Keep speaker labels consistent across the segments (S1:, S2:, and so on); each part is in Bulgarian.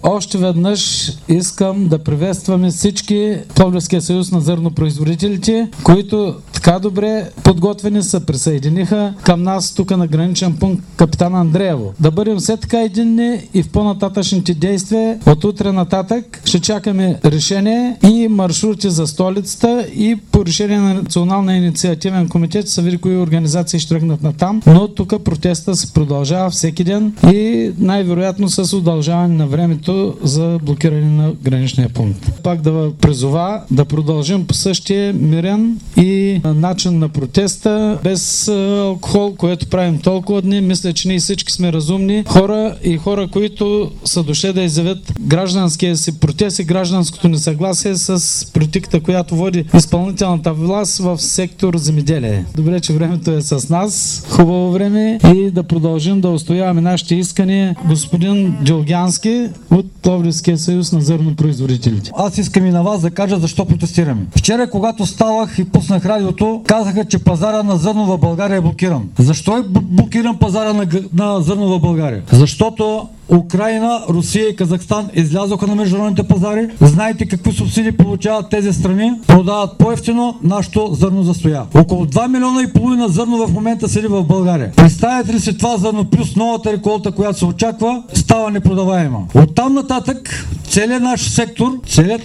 S1: още веднъж искам да приветстваме всички Пловдивския съюз на зърнопроизводителите, които така добре подготвени се присъединиха към нас тук на граничен пункт Капитан Андреево. Да бъдем все така единни и в по-нататъчните действия. От утре нататък ще чакаме решение и маршрути за столицата и по решение на Националния инициативен комитет се види кои организации ще тръгнат на там, но тук протеста се продължава всеки ден и най-вероятно с удължаване на времето за блокиране на граничния пункт. Пак да призова да продължим по същия мирен и начин на протеста, без алкохол, което правим толкова дни. Мисля, че ние всички сме разумни хора и хора, които са дошли да изявят гражданския си протест и гражданското несъгласие с политиката, която води изпълнителната власт в сектор земеделие. Добре, че времето е с нас. Хубаво време и да продължим да устояваме нашите искания. Господин Джилгянски от Пловдивския съюз на зърнопроизводителите.
S2: Аз искам и на вас да кажа защо протестираме. Вчера, когато ставах и пуснах радиото, казаха, че пазара на зърно в България е блокиран. Защо е блокиран пазара на зърно в България? Защото Украйна, Русия и Казахстан излязоха на международните пазари. Знаете какви субсидии получават тези страни? Продават по-евтино, нашето зърно застоя. Около 2,5 милиона зърно в момента седи в България. Представете ли си това зърно плюс новата реколта, която се очаква, става непродаваема. Оттам нататък целият наш сектор,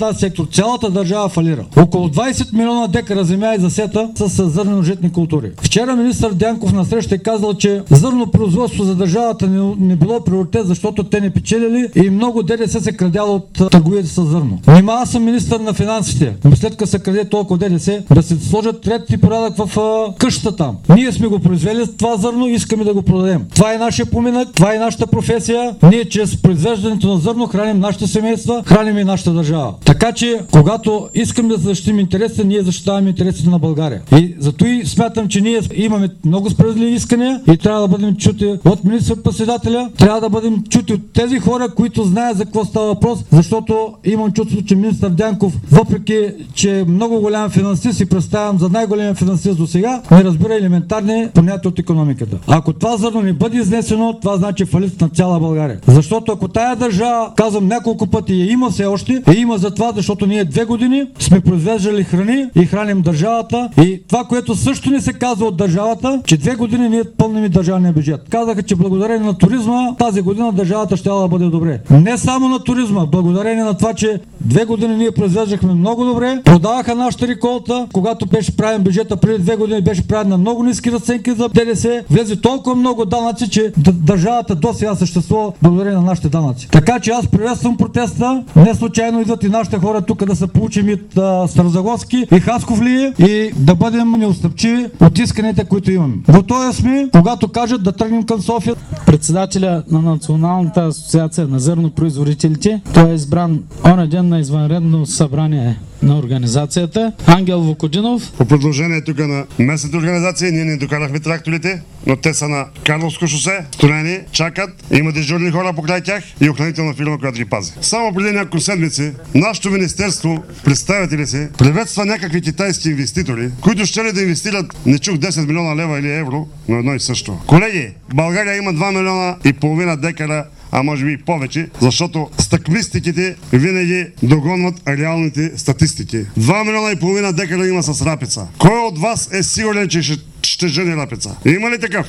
S2: цялата държава фалира. Около 20 милиона декара земя е засета с зърнено-житни култури. Вчера министър Дянков на среща е казал, че зърнопроизводство за държавата не било приоритет, защото те не печелили и много ДДС се крадяло от търговията с зърно. Нима аз съм министър на финансите, но след като се краде толкова ДДС, да се сложат ред и порядък в къщата там. Ние сме го произвели това зърно и искаме да го продадем. Това е нашия поминък, това е нашата професия. Ние чрез произвеждането на зърно храним нашите семейства, храним и нашата държава. Така че, когато искаме да защитим интересите, ние защитаваме интересите на България. И зато и смятам, че ние имаме много справедливи искания и трябва да бъдем чути от министър-председателя, трябва да бъдем чути от тези хора, които знаят за какво става въпрос, защото имам чувство, че министър Дянков, въпреки че е много голям финансист и представям за най-голям финансист до сега, не разбира елементарни понятия от икономиката. Ако това зърно не бъде изнесено, това значи фалит на цяла България. Защото ако тая държава, казвам няколко пъти, има все още, има за това, защото ние 2 години сме произвеждали храни и храним държавата. И това, което също не се казва от държавата, че 2 години ние пълним държавния бюджет. Казаха, че благодарение на туризма тази година държавата ще да бъде добре. Не само на туризма, благодарение на това, че 2 години ние произвеждахме много добре, продаваха нашата реколта, когато беше правен бюджета преди 2 години, беше правен на много ниски разценки за ДДС, влезе толкова много данъци, че държавата до сега съществува благодарение на нашите данъци. Така че аз приветствам протеста. Не случайно идват и нашите хора тук да се получим и Старозагорски и Хасковлие и да бъдем неотстъпчиви от исканията, които имаме. Готови сме, когато кажат да тръгнем към София.
S1: Председателя на Националната асоциация на зърнопроизводителите, той е избран оня ден на извънредно събрание на организацията. Ангел Вукодинов.
S3: По предложение тук на местните организации ние не докарахме тракторите, но те са на Карловско шосе, строени, чакат, има дежурни хора покрай тях и охранителна фирма, която ги пази. Само преди няколко седмици нашето министерство, представители си, приветства някакви китайски инвеститори, които ще ли да инвестират, не чух 10 милиона лева или евро, но едно и също. Колеги, България има 2,5 милиона декара, а може би и повече, защото стъкмистиките винаги догонват реалните статистики. 2,5 милиона декара има с рапица. Кой от вас е сигурен, че ще жени рапица? Има ли такъв?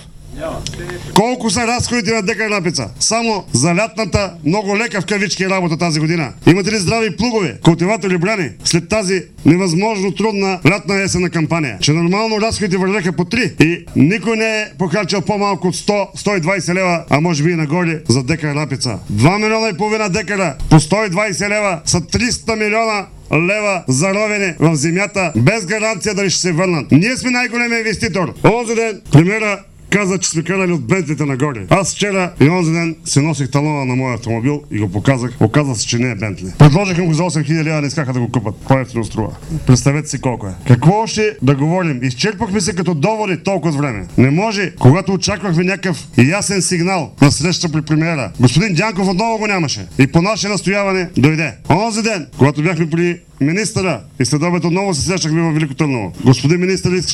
S3: Колко са разходите на декар рапица? Само за лятната много лека в кавички работа тази година. Имате ли здрави плугове, култиватори, брани след тази невъзможно трудна лятна есенна кампания? Че нормално разходите вървяха по 3 и никой не е похарчил по-малко от 100-120 лева, а може би и нагоре за декар рапица. 2,5 милиона декара по 120 лева са 300 милиона лева заровени в земята без гаранция дали ще се върнат. Ние сме най-големия инвеститор. Онзи ден премиера каза, че сме карали от Бентлите нагоре. Аз вчера и онзи ден си носих талона на моя автомобил и го показах. Оказва се, че не е Бентли. Предложиха го за 8000 лева, не искаха да го купат. По-евтино струва. Представете си колко е. Какво още да говорим? Изчерпахме се като доводи толкова време. Не може, когато очаквахме някакъв ясен сигнал на среща при премиера. Господин Дянков отново го нямаше. И по наше настояване дойде. Онзи ден, когато бяхме при министъра и след обед отново се срещахме във Велико Търново. Господин министър искаше да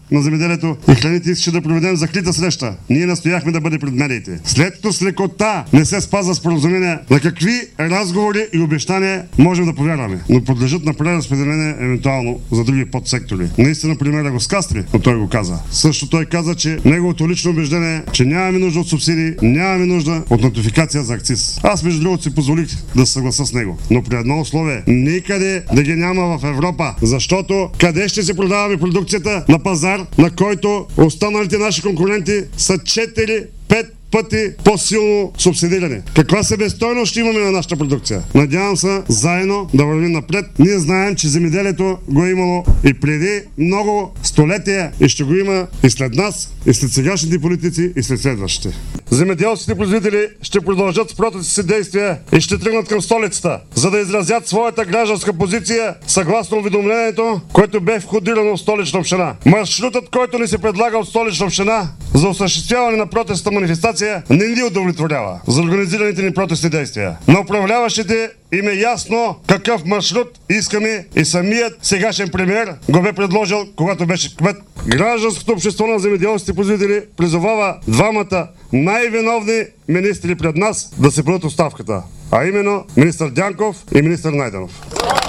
S3: на земеделието и храните искаше да проведем закрита среща. Ние настояхме да бъде пред медиите. След като с лекота не се спазва споразумение, на какви разговори и обещания можем да повярваме, но подлежат на преразпределение евентуално за други подсектори. Наистина примерът го скастри, но той го каза. Също той каза, че неговото лично убеждение е, че нямаме нужда от субсидии, нямаме нужда от нотификация за акциз. Аз между другото си позволих да се съгласа с него, но при едно условие: никъде да ги няма в Европа, защото къде ще се продаваме продукцията? На пазар, на който останалите наши конкуренти са 4-5 пъти по-силно субсидирани. Каква себестойност ще имаме на нашата продукция? Надявам се заедно да вървим напред. Ние знаем, че земеделието го е имало и преди много столетия и ще го има и след нас, и след сегашните политици, и след следващите. Земеделските производители ще продължат с протестните си действия и ще тръгнат към столицата, за да изразят своята гражданска позиция съгласно уведомлението, което бе входирано в Столична община. Маршрутът, който ни се предлага от Столична община за осъществяване на протестната манифестация, не ни удовлетворява за организираните ни протестни действия. На управляващите им е ясно какъв маршрут искаме и самият сегашен премиер го бе предложил, когато беше кмет. Гражданското общество на земеделските производители призовава двамата най-виновни министри пред нас да се подадат оставката, а именно министър Дянков и министър Найденов.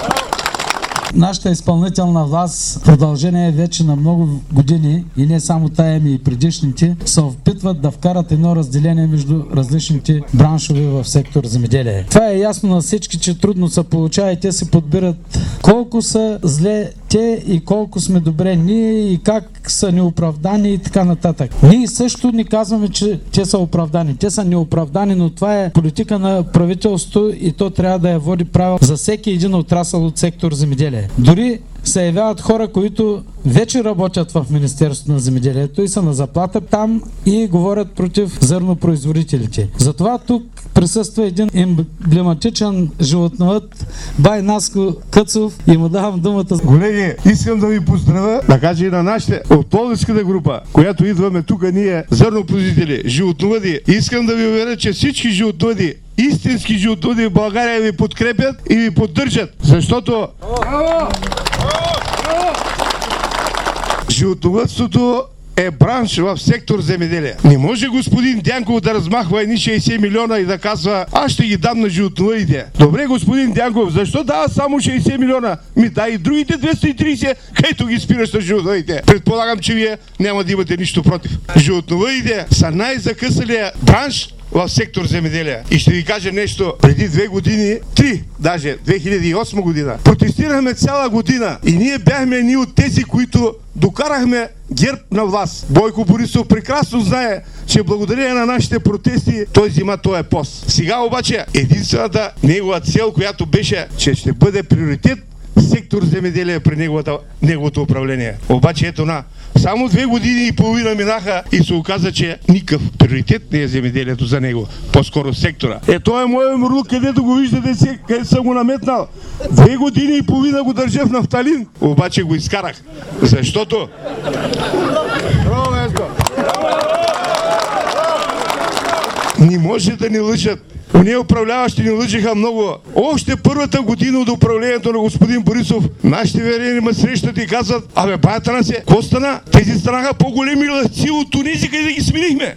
S1: Нашата изпълнителна власт в продължение вече на много години, и не само тая, и предишните, се опитват да вкарат едно разделение между различните браншове в сектор земеделие. Това е ясно на всички, че трудно се получава и те се подбират колко са зле те и колко сме добре ние и как са неоправдани и така нататък. Ние също ни казваме, че те са оправдани. Те са неоправдани, но това е политика на правителството и то трябва да я води правилно за всеки един отрасъл от сектор земеделие. Дори се явяват хора, които вече работят в Министерството на земеделието и са на заплата там и говорят против зърнопроизводителите. Затова тук присъства един емблематичен животновъд, бай Наско Къцов, и му давам думата.
S4: Колеги, искам да ви поздравя, да кажа и на нашите от Пловдивската група, която идваме тук ние, зърнопроизводители, животновъди. Искам да ви уверя, че всички животновъди, истински животновъди в България ви подкрепят и ви поддържат, защото животновъдството е бранш в сектор земеделие. Не може господин Дянков да размахва едни 60 милиона и да казва: аз ще ги дам на животновъдите. Добре, господин Дянков, защо дава само 60 милиона? Ми дай и другите 230, където ги спираш на животновъдите. Предполагам, че вие няма да имате нищо против. Животновъдите са най-закъсалия бранш в сектор земеделие. И ще ви кажа нещо. Преди 2 години, 3, даже 2008 година, протестирахме цяла година и ние бяхме едни от тези, които докарахме ГЕРБ на власт. Бойко Борисов прекрасно знае, че благодарение на нашите протести той взима този пост. Сега обаче единствената негова цел, която беше, че ще бъде приоритет сектор земеделие при неговото управление. Обаче ето само 2 години и половина минаха и се оказа, че никакъв приоритет не е земеделието за него. По-скоро сектора. Той е моят мурлук, където го виждате, където съм го наметнал. 2 години и половина го държа в нафталин, обаче го изкарах. Защото не може да ни лъжат. Уния управляващи ни лъжиха много. Още първата година от управлението на господин Борисов, нашите верени ме срещат и казват: абе, баята на се, какво стана? Тези станаха по-големи лъжци от онези, къде да ги сменихме.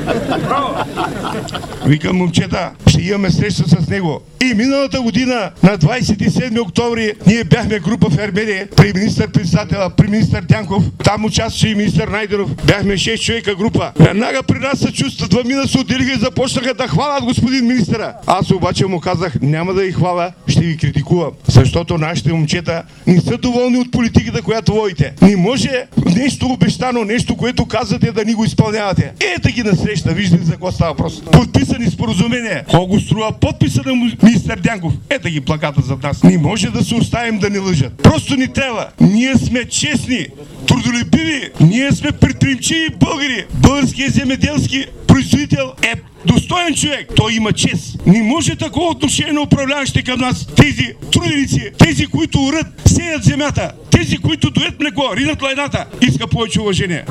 S4: Викам: момчета, ще имаме среща с него. И миналата година, на 27 октомври, ние бяхме група фермери при министър-председателя, при министър Дянков. Там участваше и министър Найденов. Бяхме 6 човека група. Веднага при нас се чувстват, 2 мина се отделиха и започнаха да хвалят господин министъра. Аз обаче му казах: няма да ви хваля, ще ви критикувам. Защото нашите момчета не са доволни от политиката, която водите. Не може нещо обещано, нещо, което казвате, да ни го изпълнявате. Ето ги насреща, виждате за какво става въпрос. Подписани споразумения. Колко струва подписа на министър Дянков? Ето ги плаката зад нас. Не може да се оставим да ни лъжат. Просто ни трябва. Ние сме честни, трудолюбиви, ние сме предприемчиви българи. Българският земеделски производител е достоен човек. Той има чест. Не може такова отношение на управляващите към нас. Тези труденици, тези, които урат, сеят земята, тези, които доят млеко, ринат лайната, иска повече уважение.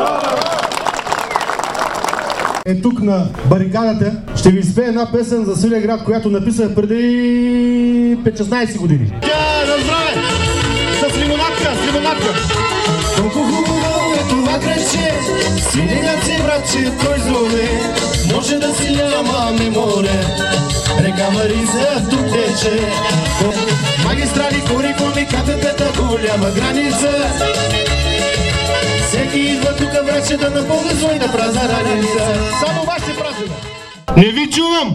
S5: Тук на барикадата ще ви изпее една песен за Свиленград, която написах преди 5-16 години.
S6: На здраве! С лимонадка, с лимонадка! Колко хубаво е грече, синегаци братче, той злове, може да си нямаме море. Река Марица тук тече, магистрали, корикони, КПП-та, голяма граница. Всеки идва тука, братче, да напълни своята празна раница. Само вас се празнува.
S5: Не ви чувам!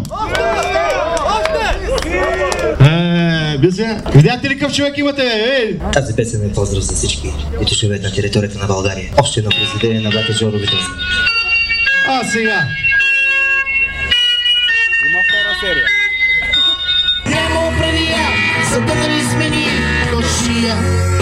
S5: Видяхте ли какъв човек имате?
S7: Тази песен е поздрав за всички, които живеят на територията на България. Още едно произведение на Бата Жоро Витовски.
S5: А сега?
S8: Има втора серия.
S6: Немо предия, за да не смени душия.